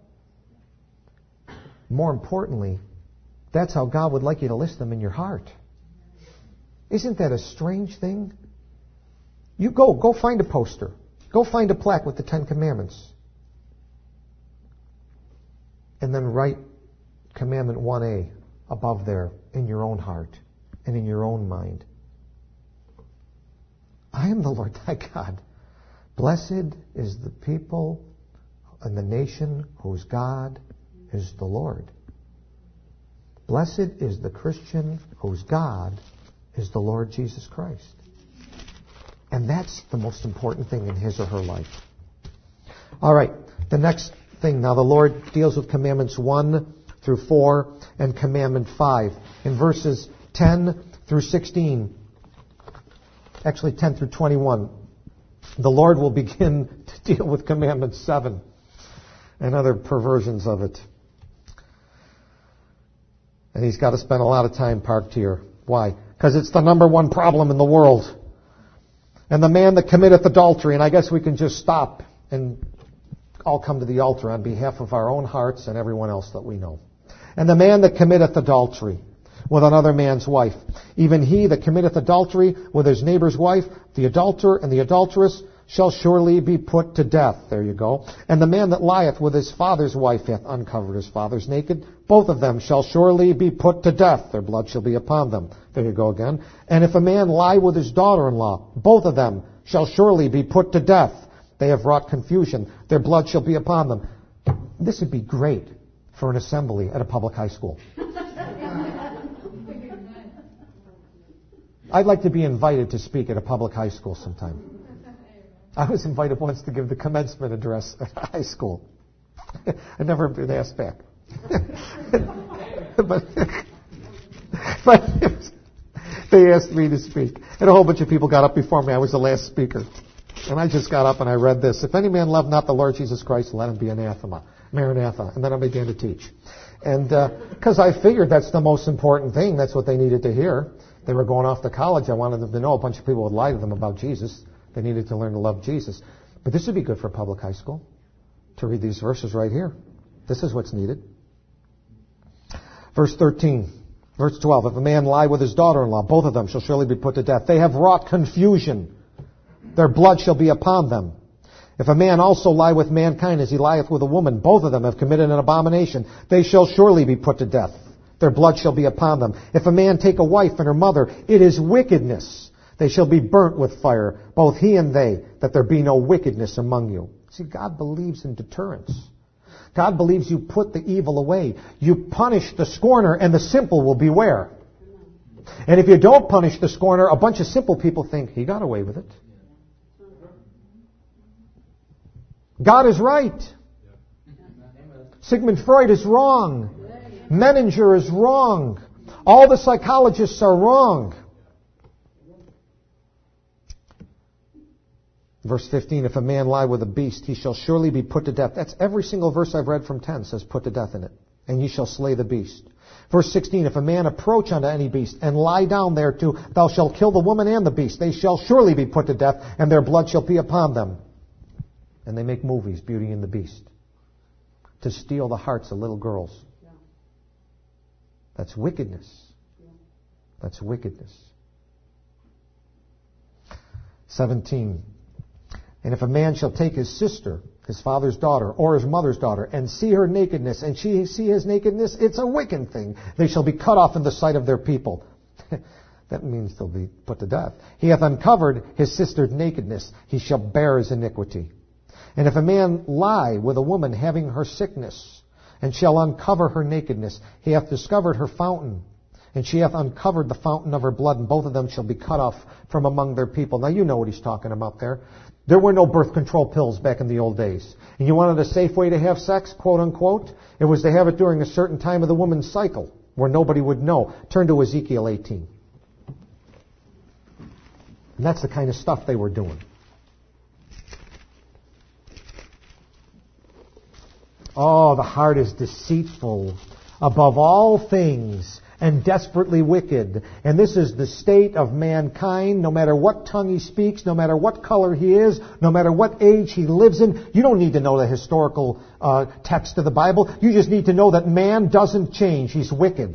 More importantly, that's how God would like you to list them in your heart. Isn't that a strange thing? You go find a poster. Go find a plaque with the Ten Commandments. And then write commandment 1A above there in your own heart and in your own mind. I am the Lord thy God. Blessed is the people and the nation whose God is the Lord. Blessed is the Christian whose God is the Lord Jesus Christ. And that's the most important thing in his or her life. All right, the next thing. Now the Lord deals with commandments 1 through 4 and commandment 5. In verses 10 through 16, actually 10 through 21, the Lord will begin to deal with commandment 7 and other perversions of it. And He's got to spend a lot of time parked here. Why? Because it's the number one problem in the world. And the man that committeth adultery, and I guess we can just stop and all come to the altar on behalf of our own hearts and everyone else that we know. And the man that committeth adultery with another man's wife, even he that committeth adultery with his neighbor's wife, the adulterer and the adulteress, shall surely be put to death. There you go. And the man that lieth with his father's wife hath uncovered his father's naked. Both of them shall surely be put to death. Their blood shall be upon them. There you go again. And if a man lie with his daughter-in-law, both of them shall surely be put to death. They have wrought confusion. Their blood shall be upon them. This would be great for an assembly at a public high school. I'd like to be invited to speak at a public high school sometime. I was invited once to give the commencement address at high school. I never been asked back. but they asked me to speak. And a whole bunch of people got up before me. I was the last speaker. And I just got up and I read this. If any man love not the Lord Jesus Christ, let him be anathema. Maranatha. And then I began to teach. And because I figured that's the most important thing. That's what they needed to hear. They were going off to college. I wanted them to know a bunch of people would lie to them about Jesus. They needed to learn to love Jesus. But this would be good for public high school, to read these verses right here. This is what's needed. Verse 13. Verse 12. If a man lie with his daughter-in-law, both of them shall surely be put to death. They have wrought confusion. Their blood shall be upon them. If a man also lie with mankind as he lieth with a woman, both of them have committed an abomination. They shall surely be put to death. Their blood shall be upon them. If a man take a wife and her mother, it is wickedness. They shall be burnt with fire, both he and they, that there be no wickedness among you. See, God believes in deterrence. God believes you put the evil away. You punish the scorner, and the simple will beware. And if you don't punish the scorner, a bunch of simple people think, he got away with it. God is right. Sigmund Freud is wrong. Menninger is wrong. All the psychologists are wrong. Verse 15, if a man lie with a beast, he shall surely be put to death. That's every single verse I've read from 10 says put to death in it. And ye shall slay the beast. Verse 16, if a man approach unto any beast and lie down thereto, thou shalt kill the woman and the beast. They shall surely be put to death, and their blood shall be upon them. And they make movies, Beauty and the Beast, to steal the hearts of little girls. That's wickedness. That's wickedness. 17. And if a man shall take his sister, his father's daughter, or his mother's daughter, and see her nakedness, and she see his nakedness, it's a wicked thing. They shall be cut off in the sight of their people. That means they'll be put to death. He hath uncovered his sister's nakedness. He shall bear his iniquity. And if a man lie with a woman having her sickness, and shall uncover her nakedness, he hath discovered her fountain, and she hath uncovered the fountain of her blood, and both of them shall be cut off from among their people. Now you know what he's talking about there. There were no birth control pills back in the old days. And you wanted a safe way to have sex, quote unquote, it was to have it during a certain time of the woman's cycle, where nobody would know. Turn to Ezekiel 18. And that's the kind of stuff they were doing. Oh, the heart is deceitful above all things and desperately wicked. And this is the state of mankind, no matter what tongue he speaks, no matter what color he is, no matter what age he lives in. You don't need to know the historical text of the Bible. You just need to know that man doesn't change. He's wicked.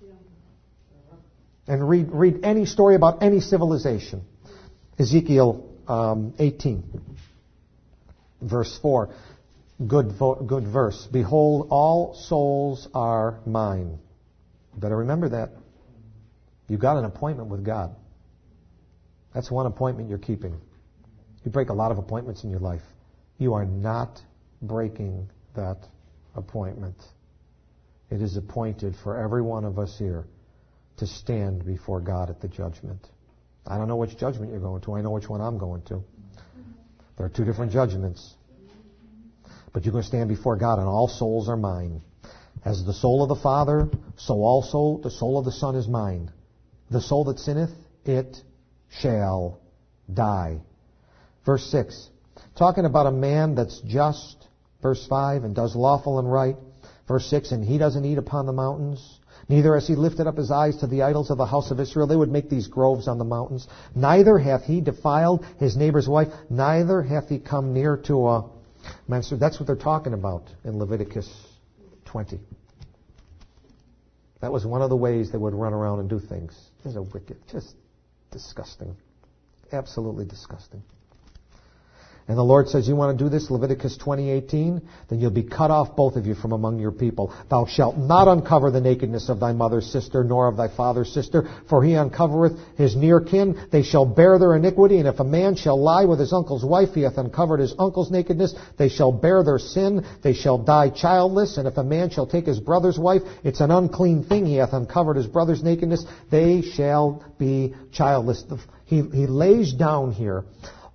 And read any story about any civilization. Ezekiel 18, verse 4. Good verse. Behold, all souls are mine. You better remember that. You've got an appointment with God. That's one appointment you're keeping. You break a lot of appointments in your life. You are not breaking that appointment. It is appointed for every one of us here to stand before God at the judgment. I don't know which judgment you're going to. I know which one I'm going to. There are two different judgments. But you're going to stand before God, and all souls are mine. As the soul of the Father, so also the soul of the Son is mine. The soul that sinneth, it shall die. Verse 6. Talking about a man that's just, verse 5, and does lawful and right. Verse 6, and he doesn't eat upon the mountains. Neither has he lifted up his eyes to the idols of the house of Israel. They would make these groves on the mountains. Neither hath he defiled his neighbor's wife. Neither hath he come near to a menstruation. That's what they're talking about in Leviticus 20. That was one of the ways they would run around and do things. These are wicked. Just disgusting. Absolutely disgusting. And the Lord says, you want to do this, Leviticus 20:18? Then you'll be cut off, both of you, from among your people. Thou shalt not uncover the nakedness of thy mother's sister, nor of thy father's sister, for he uncovereth his near kin. They shall bear their iniquity. And if a man shall lie with his uncle's wife, he hath uncovered his uncle's nakedness. They shall bear their sin. They shall die childless. And if a man shall take his brother's wife, it's an unclean thing. He hath uncovered his brother's nakedness. They shall be childless. He lays down here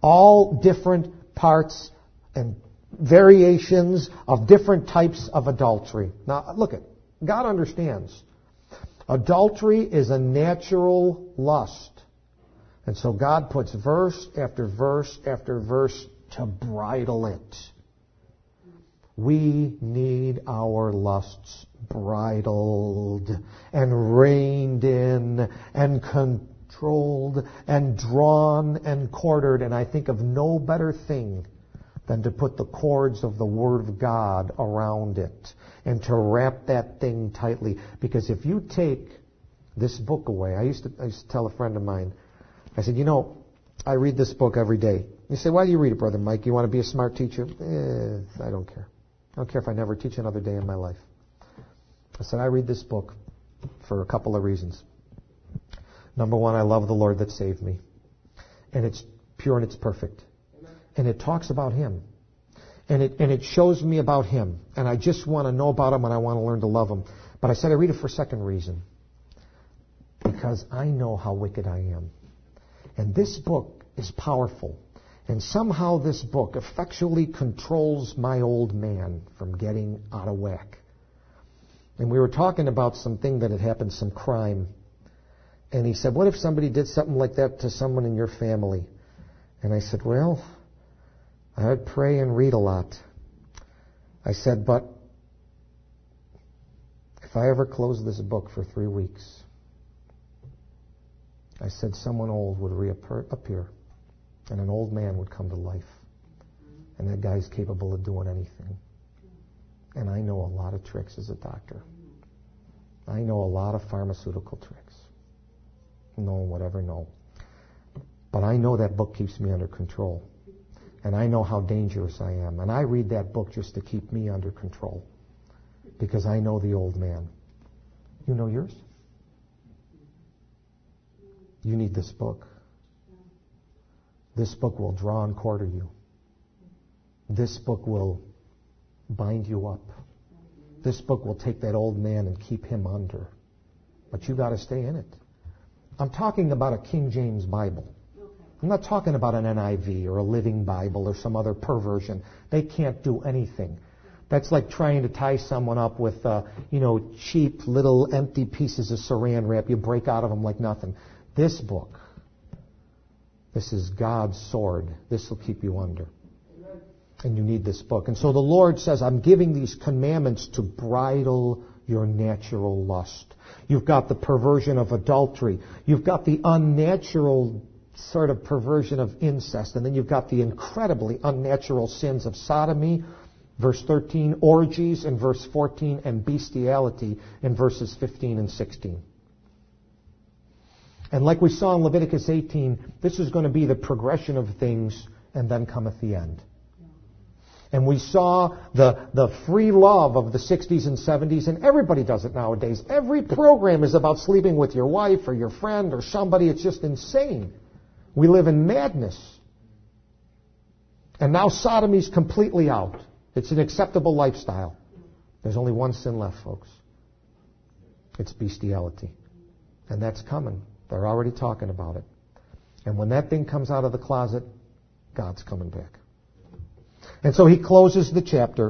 all different parts and variations of different types of adultery. Now, look at, God understands. Adultery is a natural lust. And so God puts verse after verse after verse to bridle it. We need our lusts bridled and reined in and controlled and drawn and quartered. And I think of no better thing than to put the cords of the Word of God around it and to wrap that thing tightly. Because if you take this book away, I used to tell a friend of mine, I said, I read this book every day. You say, why do you read it, Brother Mike? You want to be a smart teacher? I don't care. I don't care if I never teach another day in my life. I said, I read this book for a couple of reasons. Number one, I love the Lord that saved me. And it's pure and it's perfect. And it talks about Him. And it shows me about Him. And I just want to know about Him and I want to learn to love Him. But I said I read it for a second reason. Because I know how wicked I am. And this book is powerful. And somehow this book effectually controls my old man from getting out of whack. And we were talking about something that had happened, some crime. And he said, what if somebody did something like that to someone in your family? And I said, well, I would pray and read a lot. I said, but if I ever close this book for 3 weeks, I said someone old would reappear, and an old man would come to life. And that guy's capable of doing anything. And I know a lot of tricks as a doctor. I know a lot of pharmaceutical tricks. No one would ever know. But I know that book keeps me under control. And I know how dangerous I am. And I read that book just to keep me under control. Because I know the old man. You know yours? You need this book. This book will draw and quarter you. This book will bind you up. This book will take that old man and keep him under. But you got to stay in it. I'm talking about a King James Bible. I'm not talking about an NIV or a Living Bible or some other perversion. They can't do anything. That's like trying to tie someone up with, cheap little empty pieces of saran wrap. You break out of them like nothing. This book, this is God's sword. This will keep you under. And you need this book. And so the Lord says, I'm giving these commandments to bridle your natural lust. You've got the perversion of adultery. You've got the unnatural sort of perversion of incest. And then you've got the incredibly unnatural sins of sodomy, verse 13, orgies in verse 14, and bestiality in verses 15 and 16. And like we saw in Leviticus 18, this is going to be the progression of things, and then cometh the end. And we saw the free love of the 60s and 70s, and everybody does it nowadays. Every program is about sleeping with your wife or your friend or somebody. It's just insane. We live in madness. And now sodomy's completely out. It's an acceptable lifestyle. There's only one sin left, folks. It's bestiality. And that's coming. They're already talking about it. And when that thing comes out of the closet, God's coming back. And so he closes the chapter.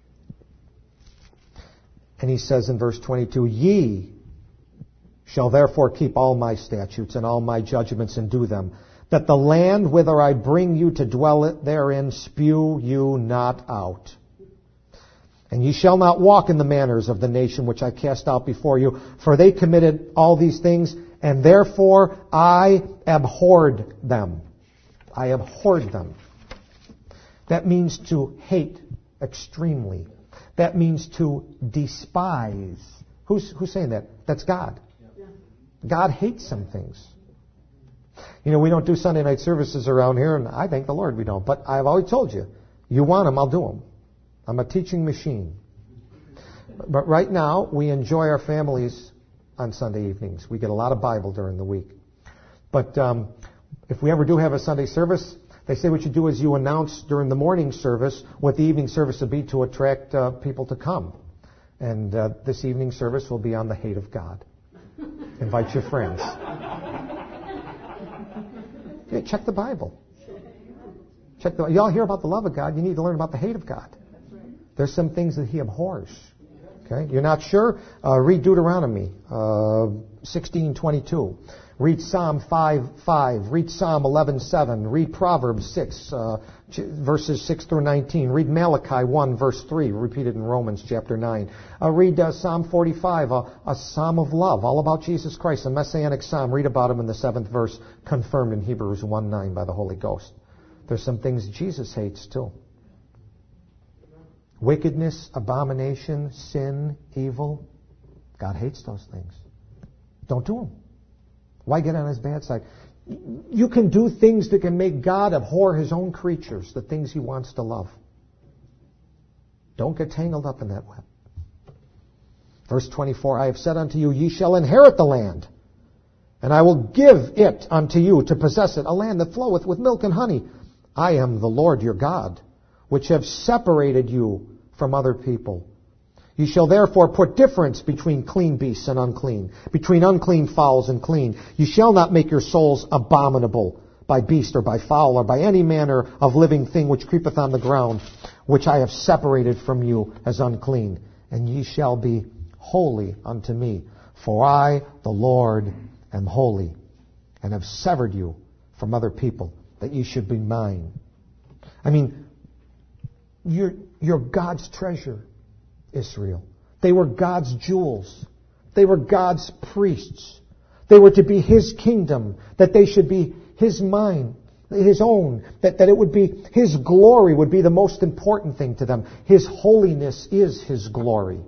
And he says in verse 22, Ye shall therefore keep all my statutes and all my judgments and do them, that the land whither I bring you to dwell therein spew you not out. And ye shall not walk in the manners of the nation which I cast out before you, for they committed all these things, and therefore I abhorred them. I abhorred them. That means to hate extremely. That means to despise. Who's saying that? That's God. God hates some things. We don't do Sunday night services around here, and I thank the Lord we don't. But I've always told you, you want them, I'll do them. I'm a teaching machine. But right now, we enjoy our families on Sunday evenings. We get a lot of Bible during the week. But if we ever do have a Sunday service, they say what you do is you announce during the morning service what the evening service will be to attract people to come. And this evening service will be on the hate of God. Invite your friends. Yeah, check the Bible. Y'all hear about the love of God, you need to learn about the hate of God. There's some things that He abhors. Okay? You're not sure? Read Deuteronomy 16:22. Read Psalm 5:5. Read Psalm 11:7. Read Proverbs 6, verses 6 through 19. Read Malachi 1, verse 3, repeated in Romans chapter 9. Read Psalm 45, a psalm of love, all about Jesus Christ, a messianic psalm. Read about Him in the 7th verse, confirmed in Hebrews 1:9 by the Holy Ghost. There's some things Jesus hates too. Wickedness, abomination, sin, evil. God hates those things. Don't do them. Why get on His bad side? You can do things that can make God abhor His own creatures, the things He wants to love. Don't get tangled up in that web. Verse 24, I have said unto you, ye shall inherit the land, and I will give it unto you to possess it, a land that floweth with milk and honey. I am the Lord your God, which have separated you from other people. You shall therefore put difference between clean beasts and unclean, between unclean fowls and clean. You shall not make your souls abominable by beast or by fowl or by any manner of living thing which creepeth on the ground, which I have separated from you as unclean. And ye shall be holy unto me, for I, the Lord, am holy, and have severed you from other people, that ye should be mine. I mean, you're God's treasure, Israel. They were God's jewels. They were God's priests. They were to be His kingdom, that they should be His mine, His own, that it would be His glory would be the most important thing to them. His holiness is His glory.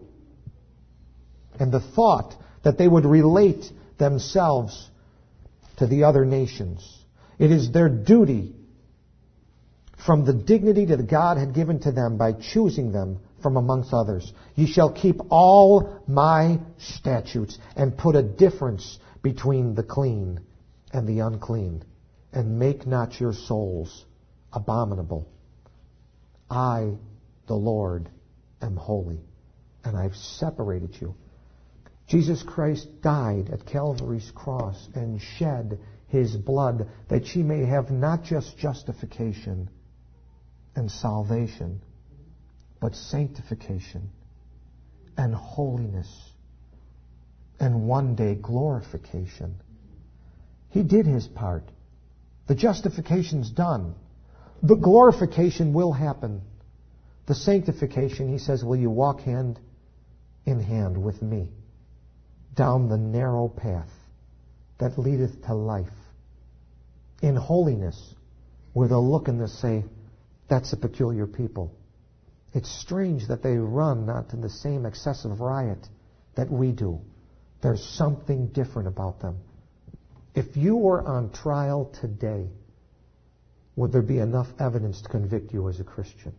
And the thought that they would relate themselves to the other nations. It is their duty from the dignity that God had given to them by choosing them from amongst others. Ye shall keep all my statutes and put a difference between the clean and the unclean, and make not your souls abominable. I, the Lord, am holy, and I've separated you. Jesus Christ died at Calvary's cross and shed His blood that ye may have not just justification and salvation, but sanctification and holiness and one day glorification. He did His part. The justification's done. The glorification will happen. The sanctification, He says, will you walk hand in hand with me down the narrow path that leadeth to life, in holiness, with a look and to say, that's a peculiar people. It's strange that they run not to the same excessive riot that we do. There's something different about them. If you were on trial today, would there be enough evidence to convict you as a Christian?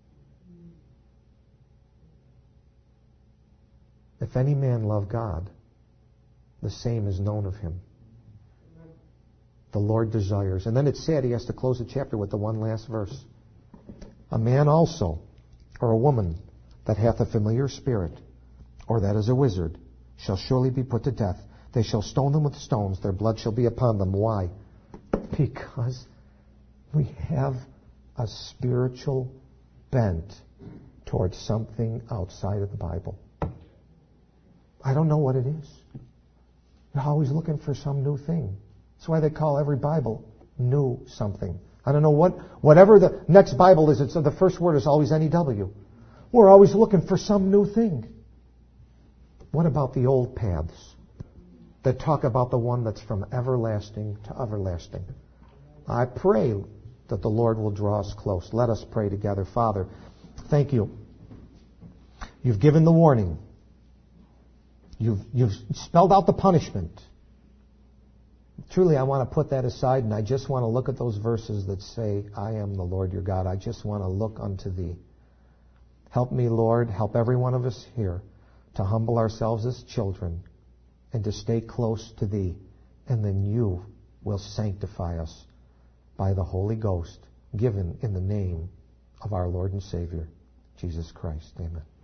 If any man love God, the same is known of him. The Lord desires. And then it's sad He has to close the chapter with the one last verse. A man also, or a woman, that hath a familiar spirit, or that is a wizard, shall surely be put to death. They shall stone them with stones. Their blood shall be upon them. Why? Because we have a spiritual bent towards something outside of the Bible. I don't know what it is. You're always looking for some new thing. That's why they call every Bible new something. I don't know whatever the next Bible is, the first word is always NEW. We're always looking for some new thing. What about the old paths that talk about the one that's from everlasting to everlasting? I pray that the Lord will draw us close. Let us pray together. Father, thank you. You've given the warning. You've spelled out the punishment. Truly, I want to put that aside, and I just want to look at those verses that say, I am the Lord your God. I just want to look unto Thee. Help me, Lord. Help every one of us here to humble ourselves as children and to stay close to Thee. And then You will sanctify us by the Holy Ghost given in the name of our Lord and Savior, Jesus Christ. Amen.